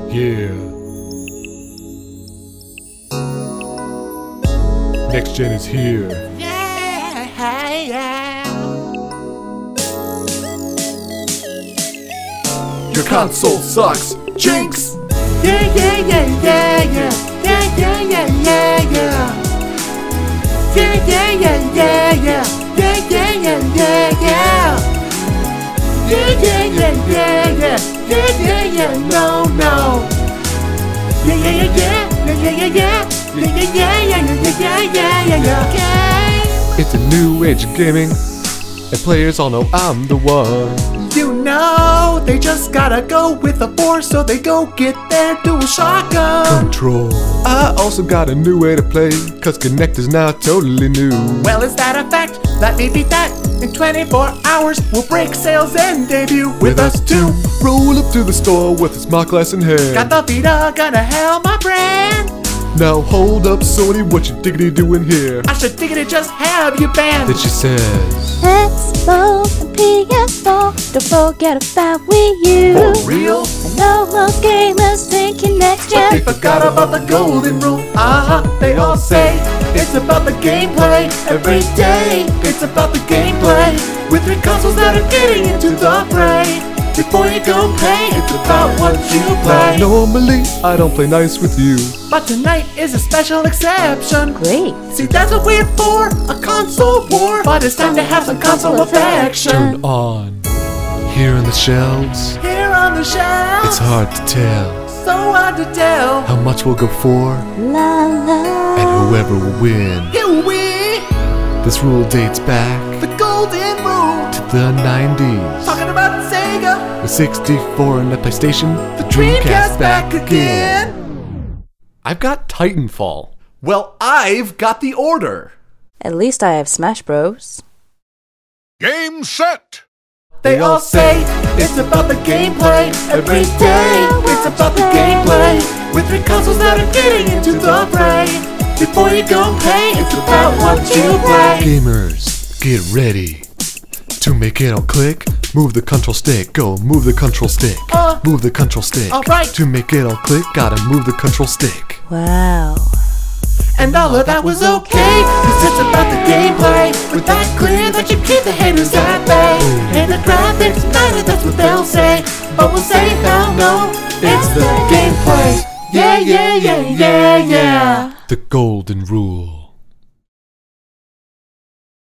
Yeah. Next gen is here. Your console sucks. Jinx! Yeah, yeah, yeah, yeah, yeah. Yeah, yeah, yeah, yeah, yeah. Yeah, yeah, yeah, yeah, yeah. Yeah, yeah, yeah, yeah, yeah. Yeah, yeah, yeah, yeah, yeah. Yeah, yeah, yeah, no, no. Yeah, yeah, yeah, yeah. Yeah, yeah, yeah, yeah. Yeah, yeah, yeah, yeah, yeah, yeah, yeah, yeah. It's a new age of gaming, and players all know I'm the one. You know, they just gotta go with a 4, so they go get their dual shotgun. Control. I also got a new way to play, cause Kinect is now totally new. Well, is that a fact? Let me beat that. In 24 hours, we'll break sales and debut with us too. Roll up to the store with a smart glass in hand. Got the Vita, gonna help my brand. Now hold up, Sony, what you diggity doing here? I should diggity just have you banned. Then she says, Xbox and PS4, don't forget about Wii U. For real? And no more gamers thinking next But they gen. forgot about the golden rule. They all say it's about the gameplay every day. It's about the gameplay with 3 consoles that are getting into the fray. Before you go pay, it's about what you play. normally I don't play nice with you. But tonight is a special exception. Great. See, that's what we're for, a console war. But it's time to have some console affection. Turn on. Here on the shelves, Here on the shelf, it's hard to tell so hard to tell. how much we'll go for, La la. and whoever will win. Here we, This rule dates back the golden rule. to the 90s. Talking about Sega, With 64 and the PlayStation, the Dreamcast back again. I've got Titanfall. Well, I've got the order. At least I have Smash Bros. Game set! They all say it's about the gameplay every day. It's about the gameplay with 3 consoles that are getting into the fray. Before you go pay, it's about what you play. Gamers, get ready to make it all click. Move the control stick, go move the control stick. Move the control stick. Alright. To make it all click, gotta move the control stick. Wow. And all of that was okay, cause it's about the gameplay. With that clear, that you keep the haters at bay. And the graphics matter, that's what they'll say. But we'll say hell no, it's the gameplay. Yeah, yeah, yeah, yeah, yeah. The golden rule.